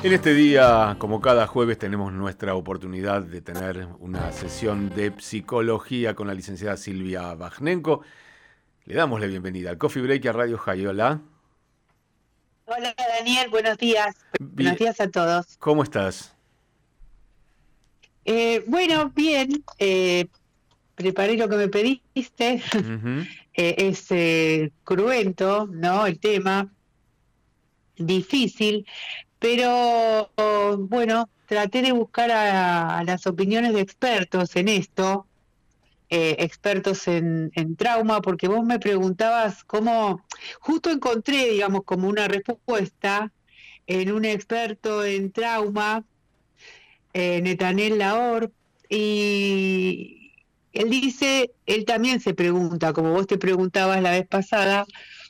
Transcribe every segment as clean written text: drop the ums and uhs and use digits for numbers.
En este día, como cada jueves, tenemos nuestra oportunidad de tener una sesión de psicología con la licenciada Silvia Bajnenko. Le damos la bienvenida al Coffee Break y a Radio Jaiola. Hola Daniel, buenos días. Buenos Bien, días a todos. ¿cómo estás? Bueno, bien, preparé lo que me pediste. Ujú. Es cruento, ¿no? El tema, difícil, pero bueno, traté de buscar a las opiniones de expertos en esto, expertos en trauma, porque vos me preguntabas cómo, justo encontré, digamos, como una respuesta en un experto en trauma, Netanel Laor, y él también se pregunta, como vos te preguntabas la vez pasada,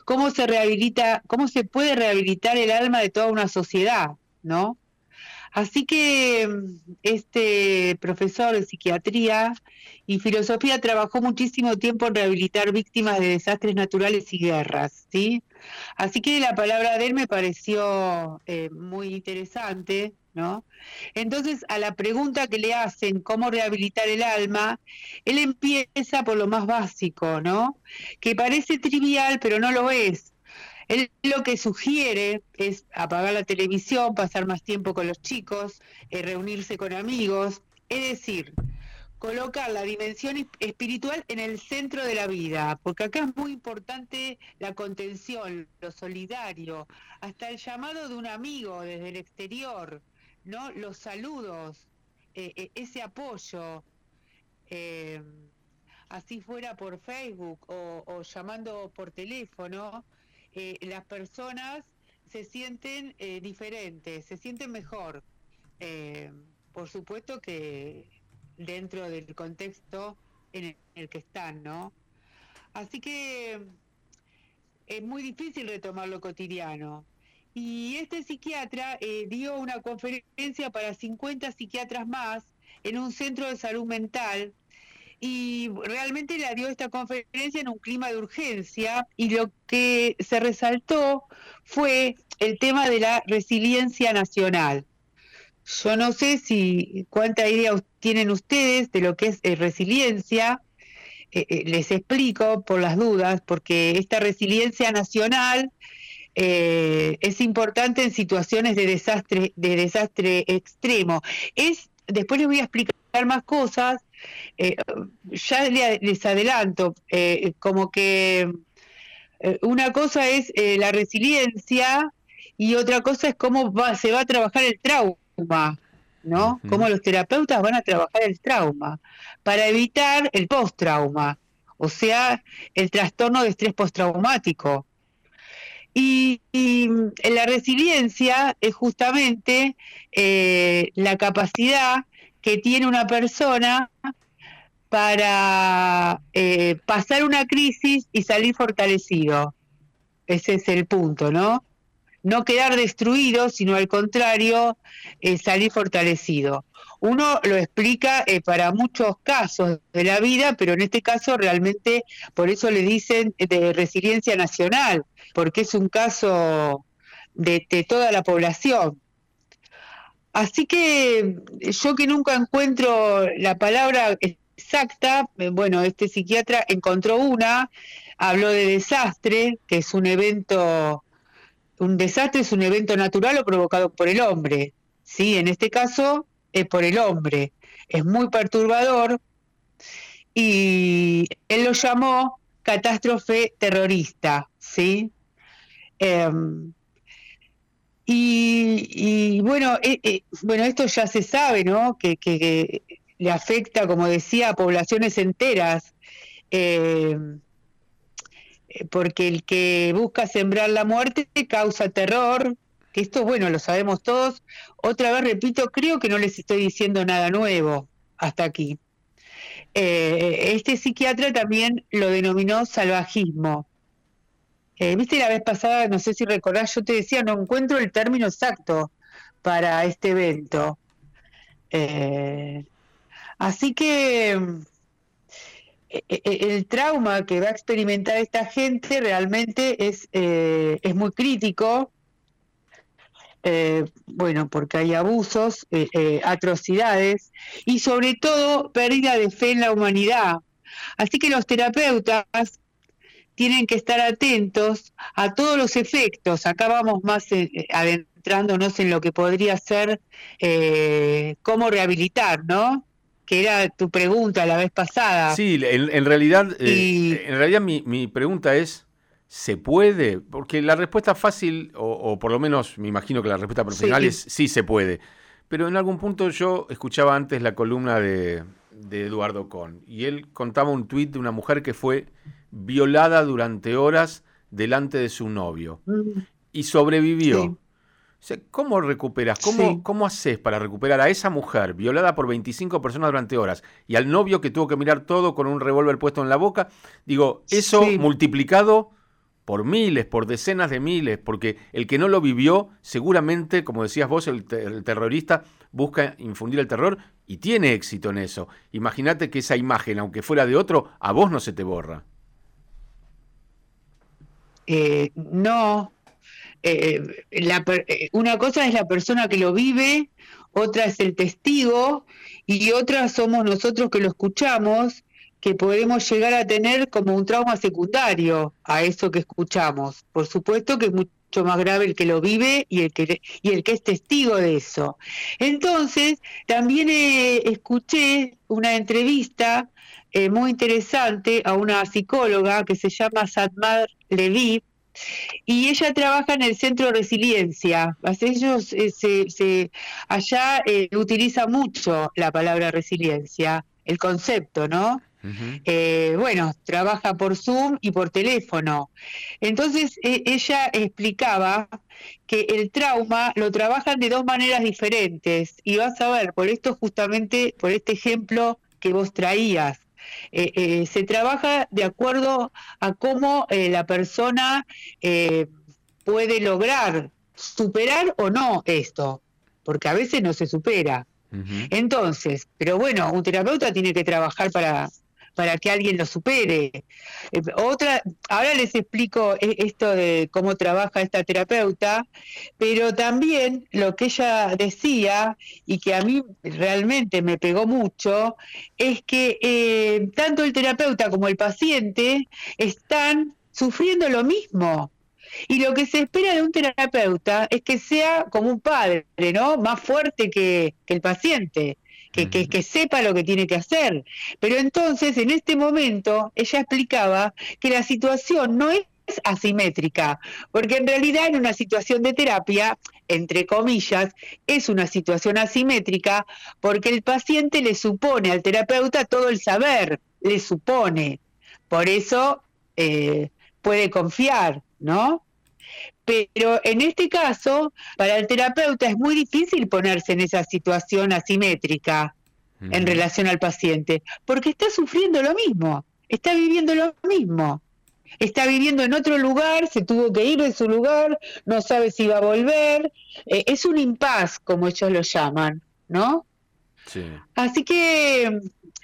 cómo se puede rehabilitar el alma de toda una sociedad, ¿no? Así que este profesor de psiquiatría y filosofía trabajó muchísimo tiempo en rehabilitar víctimas de desastres naturales y guerras, ¿sí? Así que la palabra de él me pareció muy interesante, ¿no? Entonces, a la pregunta que le hacen, ¿cómo rehabilitar el alma? Él empieza por lo más básico, ¿no? Que parece trivial, pero no lo es. Él lo que sugiere es apagar la televisión, pasar más tiempo con los chicos, reunirse con amigos, es decir, colocar la dimensión espiritual en el centro de la vida, porque acá es muy importante la contención, lo solidario, hasta el llamado de un amigo desde el exterior, ¿no? Los saludos, ese apoyo, eh, así fuera por Facebook o llamando por teléfono, las personas se sienten diferentes, se sienten mejor. Eh, por supuesto que dentro del contexto en el que están, ¿no? Así que es muy difícil retomar lo cotidiano. Y este psiquiatra dio una conferencia para 50 psiquiatras más en un centro de salud mental y realmente la dio esta conferencia en un clima de urgencia y lo que se resaltó fue el tema de la resiliencia nacional. Yo no sé si cuánta idea tienen ustedes de lo que es resiliencia. Les explico por las dudas, porque esta resiliencia nacional es importante en situaciones de desastre extremo. Después les voy a explicar más cosas. eh, ya les adelanto, como que una cosa es la resiliencia y otra cosa es se va a trabajar el trauma, ¿no? Ujú. Cómo los terapeutas van a trabajar el trauma para evitar el post-trauma, o sea, el trastorno de estrés postraumático. Y la resiliencia es justamente la capacidad que tiene una persona para pasar una crisis y salir fortalecido. Ese es el punto, ¿no? No quedar destruido, sino al contrario, salir fortalecido. Uno lo explica para muchos casos de la vida, pero en este caso realmente, por eso le dicen de resiliencia nacional, porque es un caso de toda la población. Así que yo que nunca encuentro la palabra exacta, bueno, este psiquiatra encontró una, habló de desastre, que es un desastre es un evento natural o provocado por el hombre, ¿sí? En este caso es por el hombre. Es muy perturbador y él lo llamó catástrofe terrorista, ¿sí? Eh, bueno, bueno, esto ya se sabe, ¿no? Que le afecta, como decía, a poblaciones enteras, eh, porque el que busca sembrar la muerte causa terror, que esto, bueno, lo sabemos todos. Otra vez repito, creo que no les estoy diciendo nada nuevo hasta aquí. Este psiquiatra también lo denominó salvajismo. Viste la vez pasada, no sé si recordás, yo te decía, no encuentro el término exacto para este evento. Eh, Así que el trauma que va a experimentar esta gente realmente es muy crítico. bueno, porque hay abusos, atrocidades y sobre todo pérdida de fe en la humanidad. Así que los terapeutas tienen que estar atentos a todos los efectos. Acá vamos más adentrándonos en lo que podría ser cómo rehabilitar, ¿no? Que era tu pregunta la vez pasada. Sí, en realidad mi pregunta es, ¿se puede? Porque la respuesta fácil, o por lo menos me imagino que la respuesta profesional Sí, es sí se puede. Pero en algún punto yo escuchaba antes la columna de Eduardo Kohn y él contaba un tuit de una mujer que fue violada durante horas delante de su novio y sobrevivió. sí, O sea, ¿cómo recuperas? sí. ¿Cómo haces para recuperar a esa mujer violada por 25 personas durante horas y al novio que tuvo que mirar todo con un revólver puesto en la boca? Digo, eso Sí, multiplicado por miles, por decenas de miles, porque el que no lo vivió, seguramente, como decías vos, el terrorista busca infundir el terror y tiene éxito en eso. Imagínate que esa imagen, aunque fuera de otro, a vos no se te borra. no. Una cosa es la persona que lo vive, otra es el testigo y otra somos nosotros que lo escuchamos, que podemos llegar a tener como un trauma secundario a eso que escuchamos. Por supuesto que es mucho más grave el que lo vive y el que es testigo de eso. Entonces, también escuché una entrevista muy interesante a una psicóloga que se llama Satmar Leví, y ella trabaja en el Centro de Resiliencia. Ellos allá utiliza mucho la palabra resiliencia, el concepto, ¿no? Ujú. Bueno, trabaja por Zoom y por teléfono. Entonces, ella explicaba que el trauma lo trabajan de dos maneras diferentes. Y vas a ver, por esto justamente, por este ejemplo que vos traías, se trabaja de acuerdo a cómo la persona eh, puede lograr superar o no esto, porque a veces no se supera. Ujú. Entonces, pero bueno, un terapeuta tiene que trabajar para que alguien lo supere. Ahora les explico esto de cómo trabaja esta terapeuta, pero también lo que ella decía y que a mí realmente me pegó mucho, es que tanto el terapeuta como el paciente están sufriendo lo mismo. Y lo que se espera de un terapeuta es que sea como un padre, ¿no? Más fuerte que el paciente, Ujú. que sepa lo que tiene que hacer. Pero entonces, en este momento, ella explicaba que la situación no es asimétrica, porque en realidad en una situación de terapia, entre comillas, es una situación asimétrica porque el paciente le supone al terapeuta todo el saber, le supone. Por eso puede confiar, ¿no? Pero en este caso, para el terapeuta es muy difícil ponerse en esa situación asimétrica en Ujú. relación al paciente, porque está sufriendo lo mismo, está viviendo lo mismo, está viviendo en otro lugar, se tuvo que ir de su lugar, no sabe si va a volver, es un impas, como ellos lo llaman, ¿no? Sí. Así que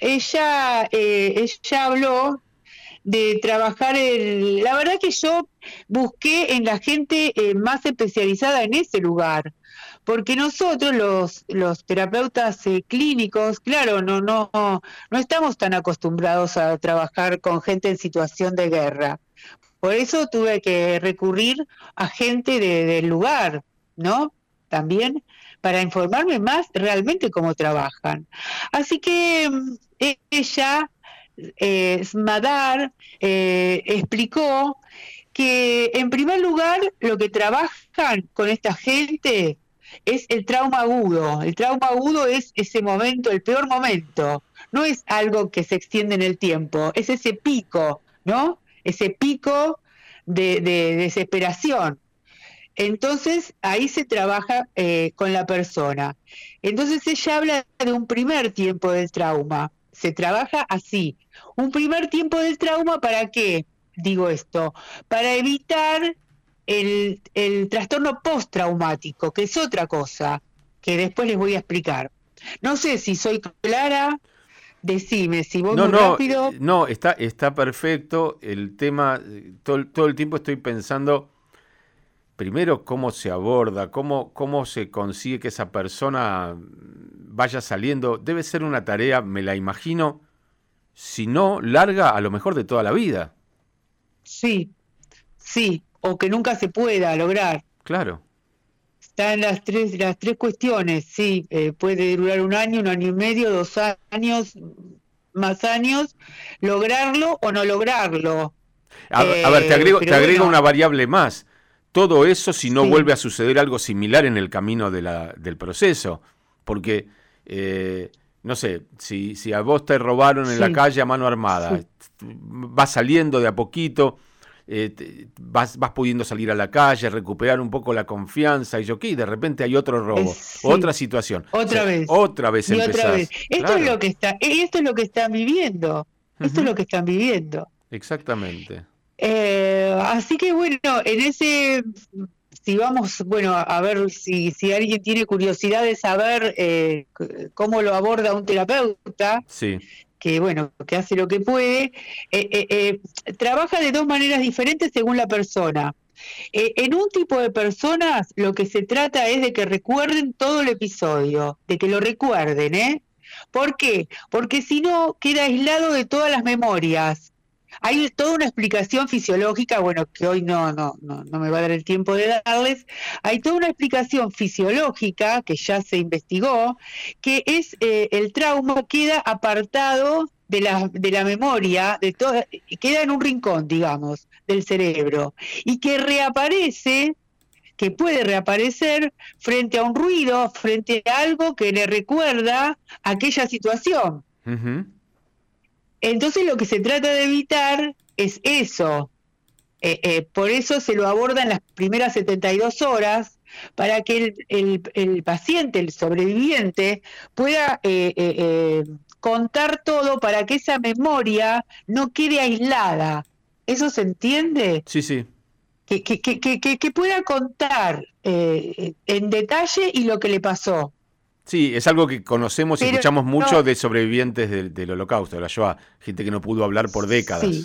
ella habló de trabajar la verdad que yo busqué en la gente más especializada en ese lugar, porque nosotros los terapeutas clínicos, claro, no estamos tan acostumbrados a trabajar con gente en situación de guerra. Por eso tuve que recurrir a gente del lugar, ¿no? También para informarme más realmente cómo trabajan. Así que ella, Smadar, explicó que en primer lugar lo que trabajan con esta gente es el trauma agudo. El trauma agudo es ese momento, el peor momento. No es algo que se extiende en el tiempo, es ese pico, ¿no? Ese pico de desesperación. Entonces ahí se trabaja con la persona. Entonces ella habla de un primer tiempo del trauma. Se trabaja así. Un primer tiempo del trauma, ¿para qué? Digo esto, para evitar el trastorno postraumático, que es otra cosa, que después les voy a explicar. No sé si soy clara, decime, si voy No, muy no, rápido. no, está perfecto. El tema, todo el tiempo estoy primero, cómo se aborda, cómo se consigue que esa persona vaya saliendo. Debe ser una tarea, me la imagino, si no larga, a lo mejor de toda la vida. Sí, sí, o que nunca se pueda lograr. Claro. Están las tres cuestiones, sí, puede durar un año y medio, 2 años, más años, lograrlo o no lograrlo. A ver, te agrego Pero bueno, una variable más. Todo eso si no sí, vuelve a suceder algo similar en el camino del proceso. Porque, no sé, si a vos te robaron en la sí, calle a mano armada, sí, vas saliendo de a poquito, vas pudiendo salir a la calle, recuperar un poco la confianza y de repente hay otro robo, otra sí, situación. O otra sea, vez, otra vez y otra vez. empezás. Claro. Esto es lo que están viviendo, esto es Ujú. lo que están viviendo. Exactamente. Así que bueno, si vamos, bueno, a ver si alguien tiene curiosidad de saber cómo lo aborda un terapeuta, Sí. que bueno, que hace lo que puede, trabaja de dos maneras diferentes según la persona. En un tipo de personas lo que se trata es de que recuerden todo el episodio, de que lo recuerden, ¿eh? ¿Por qué? Porque si no, queda aislado de todas las memorias. Hay toda una explicación fisiológica, bueno, que hoy no me va a dar el tiempo de darles. Hay toda una explicación fisiológica que ya se investigó, que es el trauma queda apartado de la memoria, queda en un rincón, digamos, del cerebro, y que reaparece, que puede reaparecer frente a un ruido, frente a algo que le recuerda aquella situación. Ujú. Entonces lo que se trata de evitar es eso. Por eso se lo aborda en las primeras 72 horas, para que el paciente, el sobreviviente, pueda contar todo, para que esa memoria no quede aislada. ¿Eso se entiende? Sí, sí. Que pueda contar en detalle y lo que le pasó. Sí, es algo que conocemos y Pero escuchamos mucho no, de sobrevivientes del Holocausto, de la Shoah, gente que no pudo hablar por sí, décadas.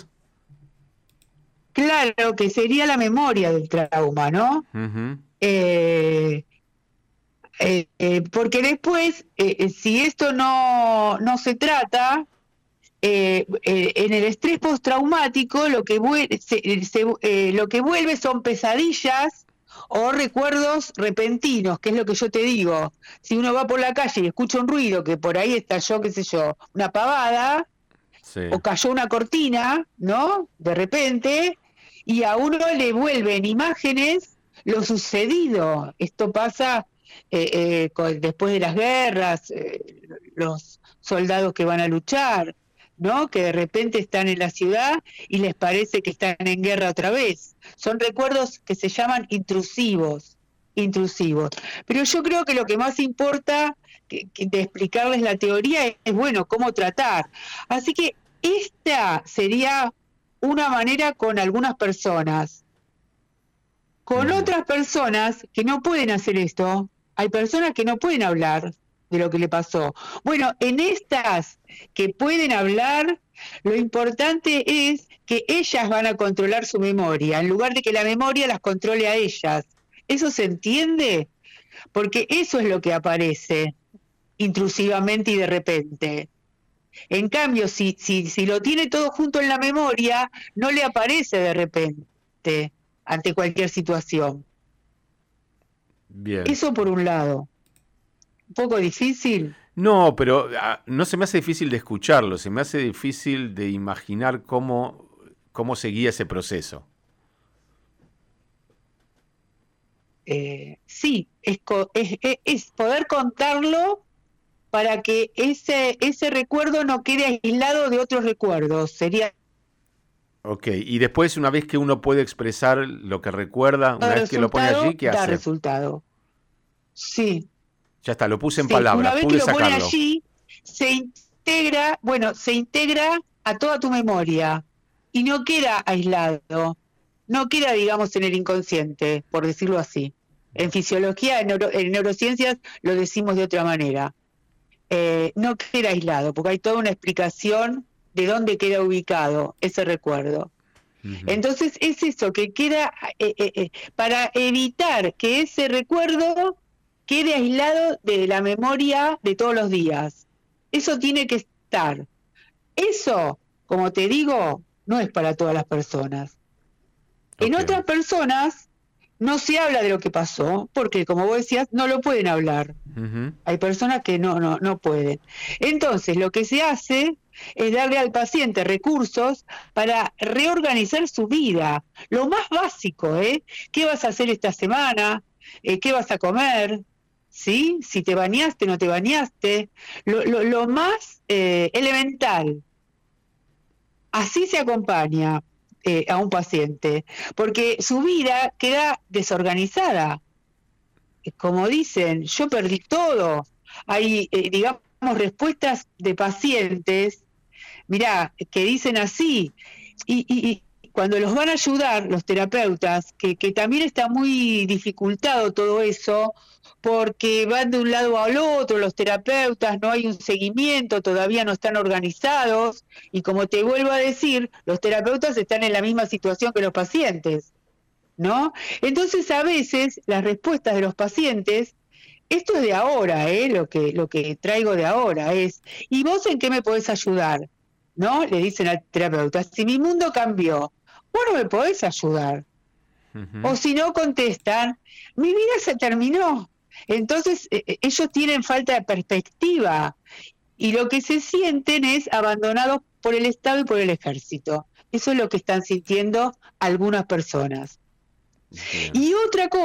claro que sería la memoria del trauma, ¿no? Ujú. Eh, Porque después, si esto no se trata, en el estrés postraumático lo que vuelve son pesadillas o recuerdos repentinos, que es lo que yo te digo. Si uno va por la calle y escucha un ruido, que por ahí estalló, qué sé yo, una pavada, Sí. o cayó una cortina, ¿no? De repente, y a uno le vuelven imágenes lo sucedido. Esto pasa después de las guerras, los soldados que van a luchar, ¿no? Que de repente están en la ciudad y les parece que están en guerra otra vez. Son recuerdos que se llaman intrusivos. Pero yo creo que lo que más importa de explicarles la teoría es, bueno, cómo tratar. Así que esta sería una manera con algunas personas. Con Ujú. otras personas que no pueden hacer esto, hay personas que no pueden hablar de lo que le pasó. Bueno, en estas que pueden hablar, lo importante es que ellas van a controlar su memoria, en lugar de que la memoria las controle a ellas. ¿Eso se entiende? Porque eso es lo que aparece intrusivamente y de repente. En cambio, si lo tiene todo junto en la memoria, no le aparece de repente ante cualquier situación. Bien. Eso por un lado. Un poco difícil. No, pero no se me hace difícil de escucharlo, se me hace difícil de imaginar cómo seguía ese proceso. Sí, es poder contarlo para que ese recuerdo no quede aislado de otros recuerdos. Sería Ok, y después, una vez que uno puede expresar lo que recuerda, una vez que lo pone allí, ¿qué da hace? resultado. Sí, Ya está, lo puse en sí. Una palabras, vez que pude lo pone sacarlo. allí, se integra a toda tu memoria y no queda aislado, no queda, digamos, en el inconsciente, por decirlo así. En fisiología, en neurociencias, lo decimos de otra manera. No queda aislado, porque hay toda una explicación de dónde queda ubicado ese recuerdo. Ujú. Entonces es eso, que queda para evitar que ese recuerdo quede aislado de la memoria de todos los días. Eso tiene que estar. Eso, como te digo, no es para todas las personas. En Ok. otras personas no se habla de lo que pasó, porque como vos decías, no lo pueden hablar. Ujú. Hay personas que no pueden. Entonces, lo que se hace es darle al paciente recursos para reorganizar su vida. Lo más básico, ¿eh? ¿Qué vas a hacer esta semana? ¿Qué vas a comer? ¿Sí? Si te bañaste, no te bañaste. Lo más elemental. Así se acompaña a un paciente, porque su vida queda desorganizada. Como dicen, yo perdí todo. Hay, digamos, respuestas de pacientes, mirá, que dicen así, y cuando los van a ayudar los terapeutas, que también está muy dificultado todo eso, porque van de un lado al otro los terapeutas, no hay un seguimiento, todavía no están organizados, y como te vuelvo a decir, los terapeutas están en la misma situación que los pacientes. ¿No? Entonces, a veces las respuestas de los pacientes, esto es de ahora, lo que traigo de ahora es, ¿y vos en qué me podés ayudar? ¿No? Le dicen al terapeuta, si mi mundo cambió, vos no me podés ayudar. O Ujú. si no contestan, mi vida se terminó. Entonces, ellos tienen falta de perspectiva y lo que se sienten es abandonados por el Estado y por el ejército. Eso es lo que están sintiendo algunas personas. Bien. Y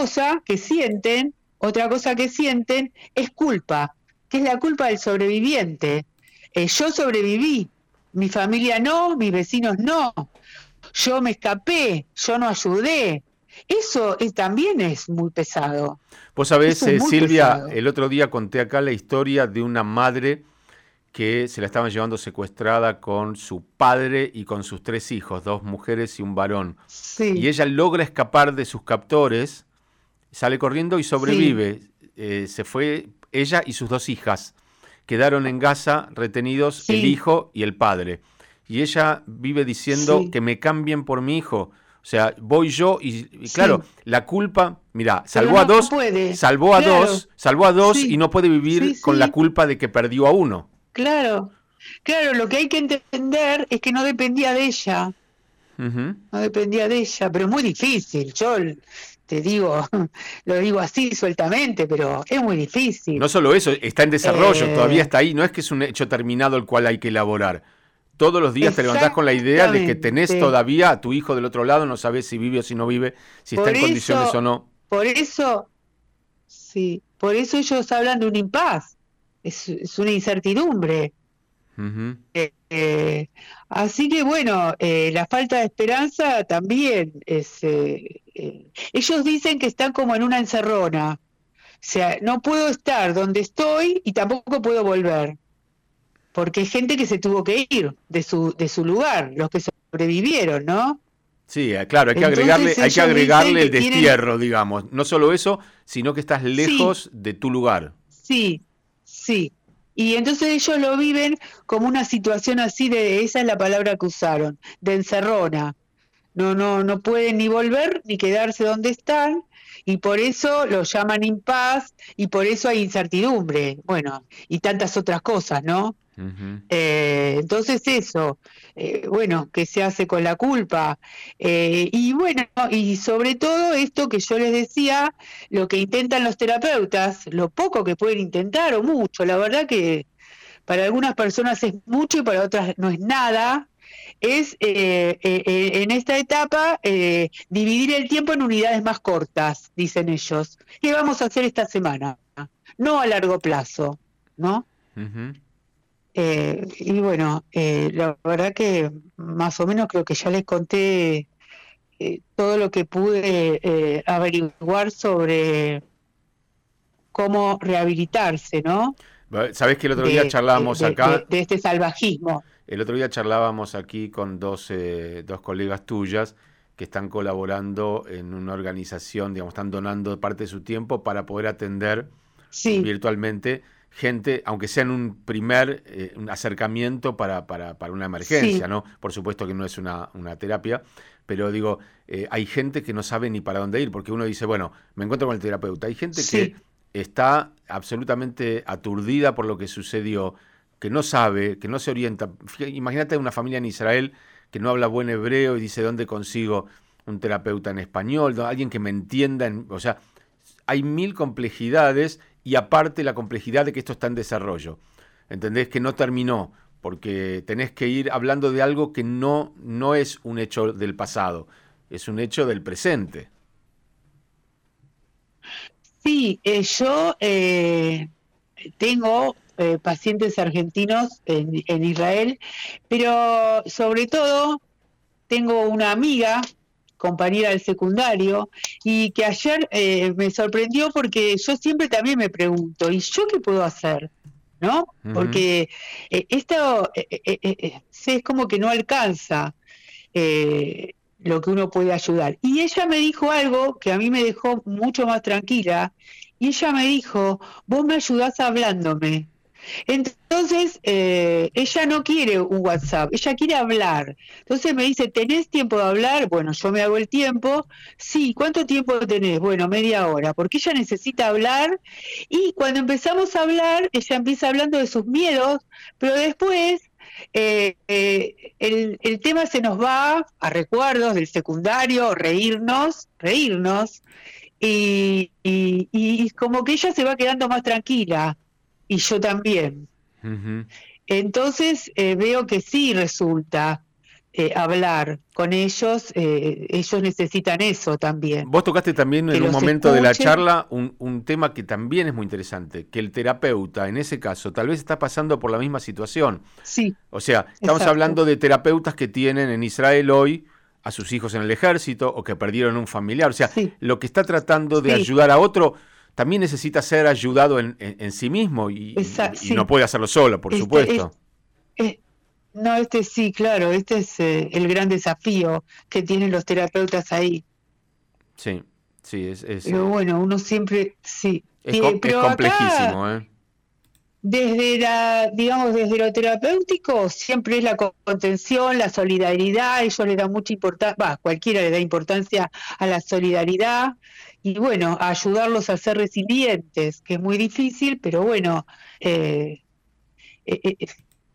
otra cosa que sienten es culpa, que es la culpa del sobreviviente. Yo sobreviví, mi familia no, mis vecinos no, yo me escapé, yo no ayudé. Eso también es muy pesado, Vos sabés, eso es muy Silvia, pesado. el otro día conté acá la historia de una madre que se la estaban llevando secuestrada con su padre y con sus 3 hijos, 2 mujeres y un varón. Y Sí, ella logra escapar de sus captores, sale corriendo y sí, sobrevive. Se fue ella y sus 2 hijas. Quedaron en Gaza retenidos el sí, hijo y el padre. Y ella vive diciendo sí, que me cambien por mi hijo. O sea, voy yo y claro, sí, la culpa, mira, pero salvó a no dos, puede, salvó a claro, dos, salvó a dos y sí, no puede sí, vivir con la sí, culpa de que perdió a uno. claro. Claro, lo que hay que entender es que no dependía de ella, Ujú. no dependía de ella, pero es muy difícil. Yo te digo, lo digo así sueltamente, pero es muy No difícil. solo eso, está en desarrollo, todavía Eh, está ahí, no es que es un hecho terminado el cual hay que elaborar. Todos los días te levantás con la idea de que tenés exactamente. todavía a tu hijo del otro lado, no sabés si vive o si no vive, si está Por en condiciones o eso, no. por eso, sí, por eso ellos hablan de un impas. Es una incertidumbre. Ujú. Así que bueno, la falta de esperanza también es. Ellos dicen que están como en una encerrona. O sea, no puedo estar donde estoy y tampoco puedo volver, porque hay gente que se tuvo que ir de su lugar, los que sobrevivieron, ¿no? Sí, claro, Entonces hay que ellos dicen agregarle el que tienen, destierro, digamos. No solo eso, sino que estás sí, lejos de tu lugar. sí, sí. Y entonces ellos lo viven como una situación así esa es la palabra que usaron, de encerrona. No pueden ni volver ni quedarse donde están y por eso lo llaman impas y por eso hay incertidumbre, bueno, y tantas otras cosas, ¿no? Ujú. Entonces eso, bueno, ¿qué se hace con la culpa? Y bueno, y sobre todo esto que yo les decía, lo que intentan los terapeutas, lo poco que pueden intentar o mucho, la verdad que para algunas personas es mucho y para otras no es nada, es en esta etapa dividir el tiempo en unidades más cortas, dicen ellos. ¿Qué vamos a hacer esta semana? No a largo plazo, ¿no? Ujú. Y bueno, la verdad que más o menos creo que ya les conté todo lo que pude averiguar sobre cómo rehabilitarse, ¿no? Sabés que el otro día De, charlábamos acá, de este salvajismo. el otro día charlábamos aquí con dos colegas tuyas que están colaborando en una organización, digamos, están donando parte de su tiempo para poder atender Sí, virtualmente gente, aunque sea en un primer un acercamiento para una emergencia, sí, ¿no? Por supuesto que no es una terapia, pero digo, hay gente que no sabe ni para dónde ir, porque uno dice, bueno, me encuentro con el terapeuta. Hay gente que sí, está absolutamente aturdida por lo que sucedió, que no sabe, que no se orienta. Imagínate una familia en Israel que no habla buen hebreo y dice, ¿dónde consigo un terapeuta en español? Alguien que me entienda, o sea, hay mil complejidades y aparte la complejidad de que esto está en desarrollo. ¿Entendés? Que no terminó, porque tenés que ir hablando de algo que no es un hecho del pasado, es un hecho del presente. sí. Yo tengo pacientes argentinos en Israel, pero sobre todo tengo una amiga, compañera del secundario, y que ayer me sorprendió porque yo siempre también me pregunto, ¿y yo qué puedo hacer? ¿No? Ujú. Porque esto sí, es como que no alcanza lo que uno puede ayudar. Y ella me dijo algo que a mí me dejó mucho más tranquila, y ella me dijo, vos me ayudás hablándome. Entonces, ella no quiere un WhatsApp, ella quiere hablar. Entonces me dice, ¿tenés tiempo de hablar? Bueno, yo me hago el tiempo. Sí, ¿cuánto tiempo tenés? Bueno, media hora, porque ella necesita hablar y cuando empezamos a hablar, ella empieza hablando de sus miedos, pero después el tema se nos va a recuerdos del secundario, reírnos, y como que ella se va quedando más tranquila y yo también. Ujú. Entonces veo que sí resulta hablar con ellos, ellos necesitan eso también, Vos tocaste también que en un los momento de la escuchen, charla un tema que también es muy interesante, que el terapeuta en ese caso tal vez está pasando por la misma situación. sí, O sea, estamos exacto, hablando de terapeutas que tienen en Israel hoy a sus hijos en el ejército o que perdieron un familiar. O sea, sí, lo que está tratando de sí, ayudar a otro también necesita ser ayudado en sí mismo y no sí, puede hacerlo solo, por este, supuesto. eh, no, este sí, claro, este es el gran desafío que tienen los terapeutas ahí. Sí, sí, Pero bueno, uno siempre, sí. es Pero acá, complejísimo, ¿eh? desde digamos, desde lo terapéutico, siempre es la contención, la solidaridad, ellos le dan mucha importancia, cualquiera le da importancia a la solidaridad, y bueno, a ayudarlos a ser resilientes, que es muy difícil, pero bueno, eh, eh, eh,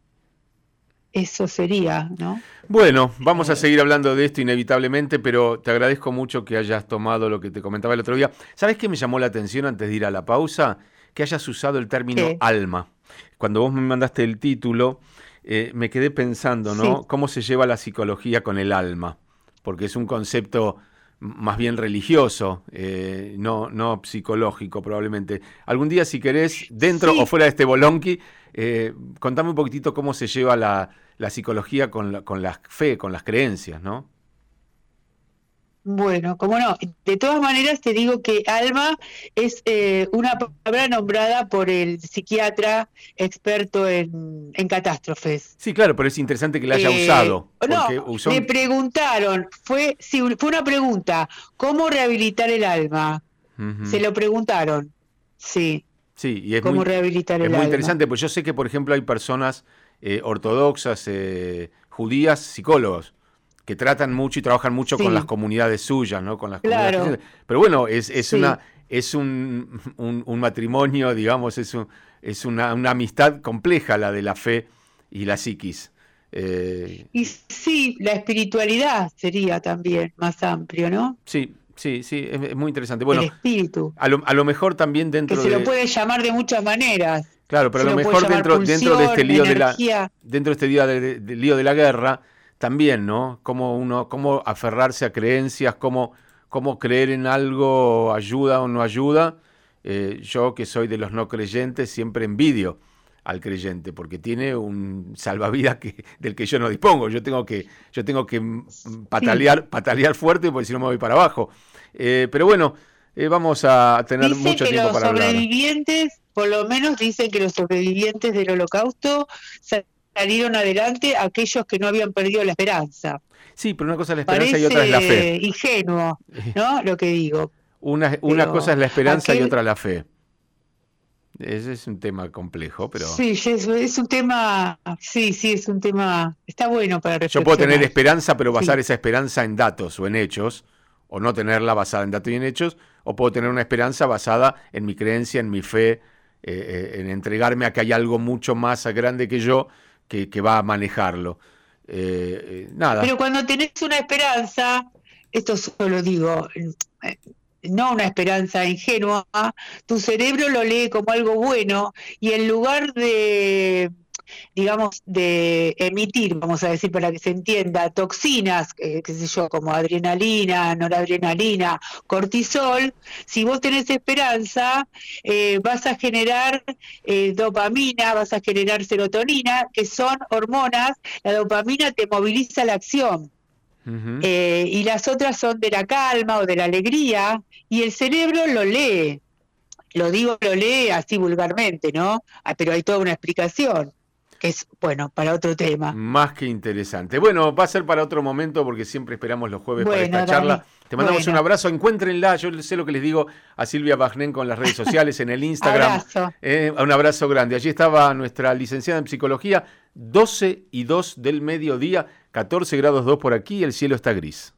eso sería, ¿no? Bueno, vamos a Eh, seguir hablando de esto inevitablemente, pero te agradezco mucho que hayas tomado lo que te comentaba el otro día. ¿Sabes qué me llamó la atención antes de ir a la pausa? Que hayas usado el término que alma. Cuando vos me mandaste el título, me quedé pensando, sí, ¿no? ¿Cómo se lleva la psicología con el alma? Porque es un concepto más bien religioso, no psicológico probablemente. Algún día, si querés, dentro o sí. fuera de este bolonqui, contame un poquitito cómo se lleva la psicología con la fe, con las creencias, ¿no? Bueno, como no, de todas maneras te digo que alma es una palabra nombrada por el psiquiatra experto en catástrofes. Sí, claro, pero es interesante que la haya usado, No, porque usó le un... preguntaron, sí, fue una pregunta, ¿cómo rehabilitar el alma? Se Ujú. lo preguntaron, sí, Sí, y ¿cómo rehabilitar es el muy alma? interesante, pues yo sé que, por ejemplo, hay personas ortodoxas, judías, psicólogos, que tratan mucho y trabajan mucho con las Sí, comunidades suyas, ¿no? Con las comunidades claro, creyentes. Pero bueno, sí. es un matrimonio, digamos, es una amistad compleja la de la fe y la psiquis. Eh, Y sí, la espiritualidad sería también más amplio, ¿no? sí, sí, sí, es muy interesante. El Bueno, espíritu. a lo mejor también Que dentro se lo de, puede llamar de muchas maneras. claro, pero a Se lo lo puede mejor llamar dentro de este pulsión, lío energía. dentro de este día del lío de la guerra, también, ¿no? Cómo aferrarse a creencias, cómo creer en algo ayuda o no ayuda. Yo que soy de los no creyentes, siempre envidio al creyente, porque tiene un salvavidas del que yo no dispongo. Yo tengo que Sí. patalear fuerte, porque si no me voy para abajo. Pero bueno, vamos a tener Dice mucho que tiempo los para hablar. sobrevivientes, por lo menos dicen que los sobrevivientes del Holocausto salieron adelante aquellos que no habían perdido la esperanza. Sí, pero una cosa es la esperanza y otra es la fe. Parece ingenuo, ¿no? Lo que digo. Una cosa es Pero la esperanza y aquel, otra la fe. Ese es un tema complejo, pero Sí, es un tema, sí, es un tema, está bueno para yo puedo tener reflexionar. esperanza, pero basar Sí. esa esperanza en datos o en hechos, o no tenerla basada en datos y en hechos, o puedo tener una esperanza basada en mi creencia, en mi fe, en entregarme a que hay algo mucho más grande que yo que va a manejarlo. Nada. Pero cuando tenés una esperanza, esto solo digo, eh, no una esperanza ingenua, tu cerebro lo lee como algo bueno y en lugar de, digamos, de emitir, vamos a decir para que se entienda, toxinas, qué sé yo, como adrenalina, noradrenalina, cortisol, si vos tenés esperanza, vas a generar dopamina, vas a generar serotonina, que son hormonas. La dopamina te moviliza la acción. Ujú. Y las otras son de la calma o de la alegría, y el cerebro lo lee, lo lee así vulgarmente, ¿no? Pero hay toda una explicación, que es, bueno, para otro tema. Más que interesante. Bueno, va a ser para otro momento porque siempre esperamos los jueves para esta Bueno, charla. Dani, Te mandamos un bueno, abrazo. Encuéntrenla. Yo sé lo que les digo a Silvia Bagnenco en las redes sociales, en el Instagram. abrazo. Un abrazo grande. Allí estaba nuestra licenciada en psicología, 12:02 del mediodía, 14 grados 2 por aquí, el cielo está gris.